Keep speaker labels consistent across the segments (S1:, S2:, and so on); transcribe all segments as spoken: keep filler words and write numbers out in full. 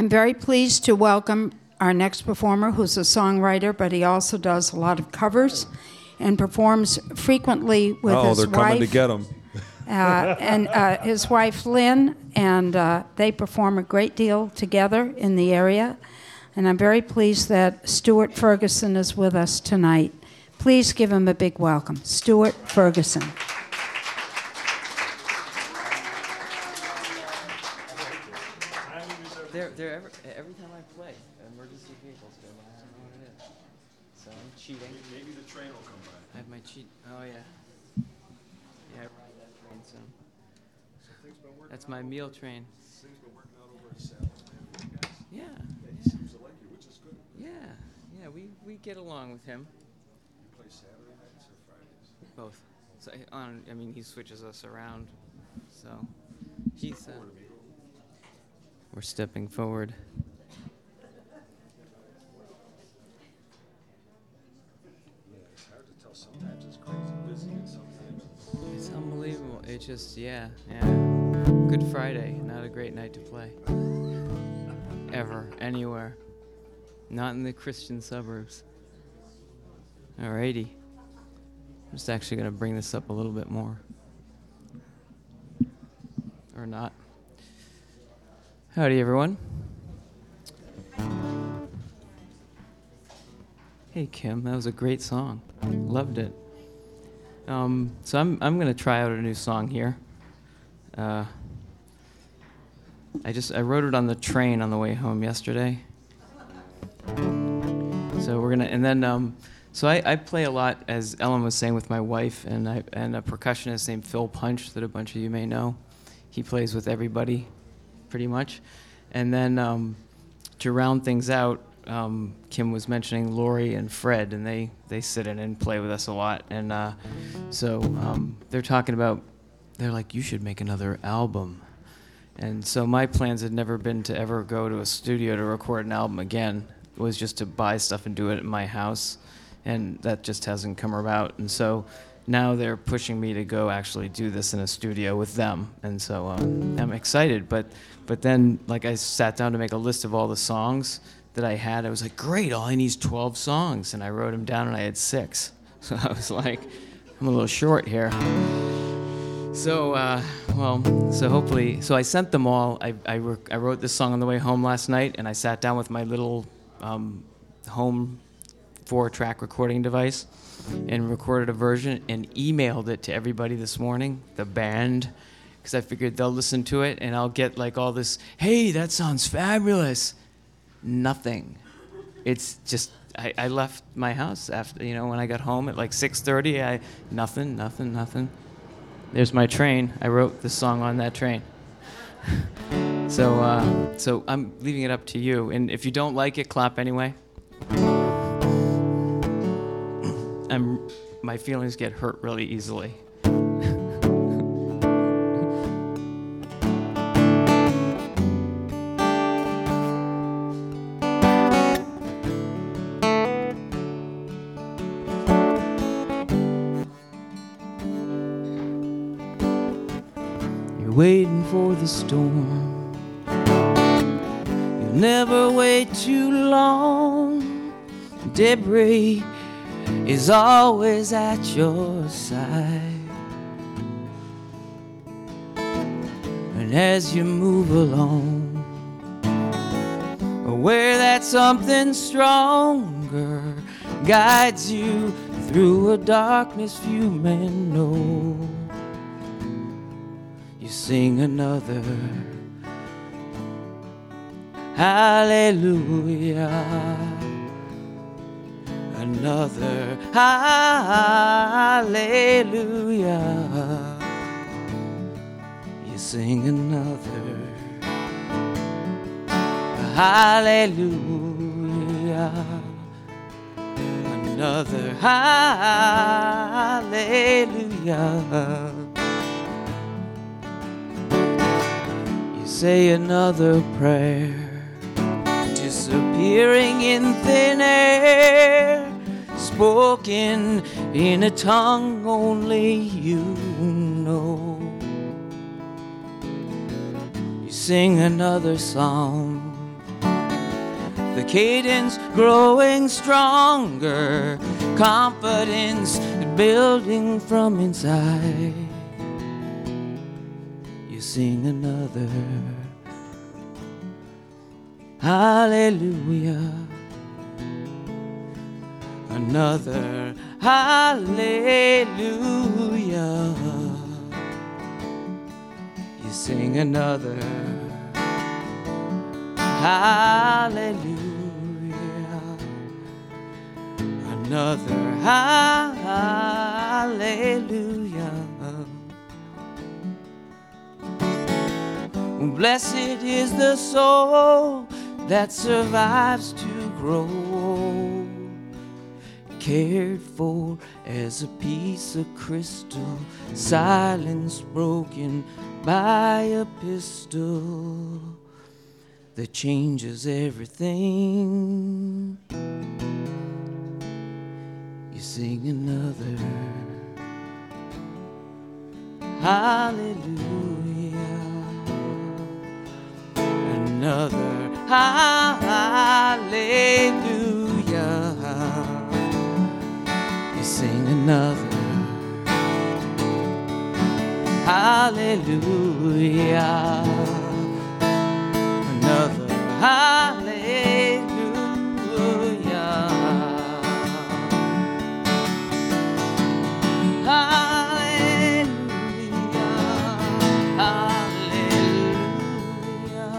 S1: I'm very pleased to welcome our next performer, who's a songwriter, but he also does a lot of covers and performs frequently with
S2: oh,
S1: his wife.
S2: Oh, they're coming to get him.
S1: uh, and uh, his wife, Lynn, and uh, they perform a great deal together in the area. And I'm very pleased that Stuart Ferguson is with us tonight. Please give him a big welcome. Stuart Ferguson.
S3: They're, they're every, every time I play, emergency vehicles go by. I don't know what it is. So I'm cheating.
S2: Maybe the train will come by.
S3: I have my cheat. Oh, yeah. Yeah, I ride that train soon.
S2: So things been working
S3: That's my meal train.
S2: Things been working out over at Sal's, man, for you guys.
S3: Yeah.
S2: Yeah, he seems to like you, which is good.
S3: Yeah. Yeah, we, we get along with him.
S2: You play Saturday nights or Fridays?
S3: Both. So on, I mean, he switches us around. So he's. Uh, we're stepping forward.
S2: Yeah, it's hard to tell. Sometimes it's crazy busy, and sometimes
S3: it's unbelievable. It just, yeah, yeah. Good Friday, not a great night to play. Ever, anywhere. Not in the Christian suburbs. Alrighty. I'm just actually going to bring this up a little bit more. Or not. Howdy, everyone. Hey, Kim, that was a great song. Loved it. Um, so I'm I'm going to try out a new song here. Uh, I just I wrote it on the train on the way home yesterday. So we're gonna and then um, so I, I play a lot, as Ellen was saying, with my wife and I and a percussionist named Phil Punch that a bunch of you may know. He plays with everybody, pretty much. And then um, to round things out, um, Kim was mentioning Lori and Fred, and they, they sit in and play with us a lot. And uh, so um, they're talking about, they're like, you should make another album. And so my plans had never been to ever go to a studio to record an album again. It was just to buy stuff and do it at my house. And that just hasn't come about. And so now they're pushing me to go actually do this in a studio with them. And so um, I'm excited. But but then, like, I sat down to make a list of all the songs that I had. I was like, great, all I need is twelve songs. And I wrote them down, and I had six. So I was like, I'm a little short here. So, uh, well, so hopefully, so I sent them all. I, I, I wrote this song on the way home last night, and I sat down with my little um, home four-track recording device and recorded a version and emailed it to everybody this morning, the band, because I figured they'll listen to it and I'll get like all this, hey, that sounds fabulous. Nothing. It's just, I, I left my house after, you know, when I got home at like six thirty, I, nothing, nothing, nothing. There's my train. I wrote this song on that train. so, uh, so I'm leaving it up to you. And if you don't like it, clap anyway. I'm, my feelings get hurt really easily. You're waiting for the storm. You'll never wait too long. Debris is always at your side. And as you move along, aware that something stronger guides you through a darkness few men know, you sing another hallelujah. Another hallelujah. You sing another hallelujah. Another hallelujah. You say another prayer, disappearing in thin air, spoken in a tongue only you know. You sing another song, the cadence growing stronger, confidence building from inside. You sing another hallelujah, another hallelujah. You sing another hallelujah, another hallelujah. Blessed is the soul that survives to grow, cared for as a piece of crystal, silence broken by a pistol that changes everything. You sing another hallelujah, another hallelujah. You sing another hallelujah, another hallelujah, hallelujah, hallelujah,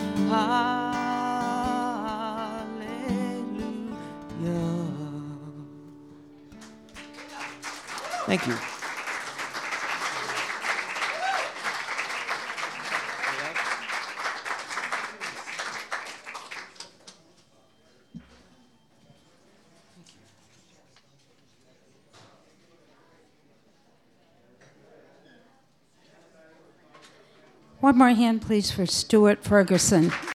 S3: hallelujah. Thank you.
S1: One more hand, please, for Stuart Ferguson.